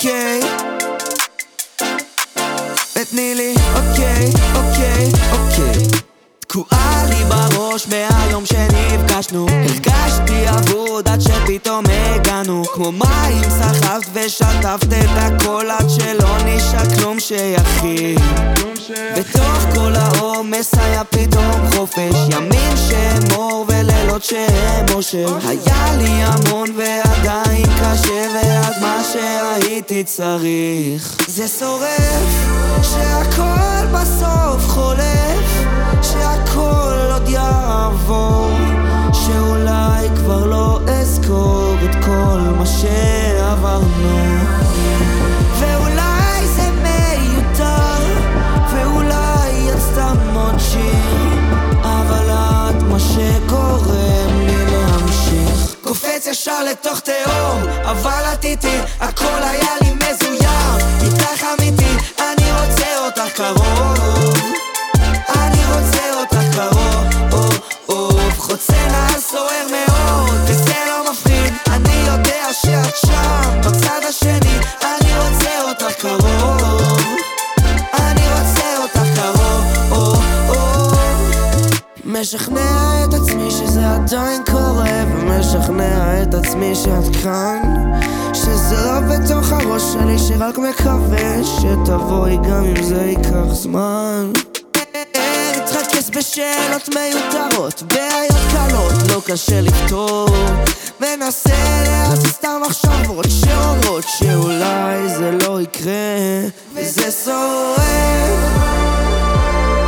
אוקיי, ותני לי אוקיי, אוקיי, אוקיי. תקועה לי בראש מהיום שנפגשנו, הרגשתי אבוד עד שפתאום הגענו, כמו מים סחבת ושטפת את הכל עד שלא נשאר כלום שיחיד. בתוך כל העומס היה פתאום חופש, ימים שהם אור ולילות שהם אושר. היה לי המון ועדיין קשה, ועד מה שהייתי צריך זה שורף, שהכל בסוף חולף, שהכל עוד יעבור, שאולי כבר לא אזכור את כל מה שעברנו, ואולי זה מיותר, ואולי את סתם עוד שיר, אבל את מה שגורם לי להמשיך. קופץ ישר לתוך תהום, אבל את איתי, הכל היה לי מזויר. איתך אמיתי, אני רוצה אותך קרוב, אני רוצה אותך קרוב, חוצה נהר סוער מאוד, וזה לא מפחיד, אני יודע שאת שם בצד השני. אני רוצה אותך קרוב, אני רוצה אותך קרוב, משכנע את עצמי שזה עדיין קורה, ומשכנע את עצמי שאת כאן, שזה לא בתוך הראש שלי, שרק מקווה שתבואי גם אם זה ייקח זמן. להתרכז בשאלות מיותרות, בעיות קלות לא קשה לפתור, מנסה להזיז את המחשבות שאומרות שאולי זה לא יקרה, וזה שורף,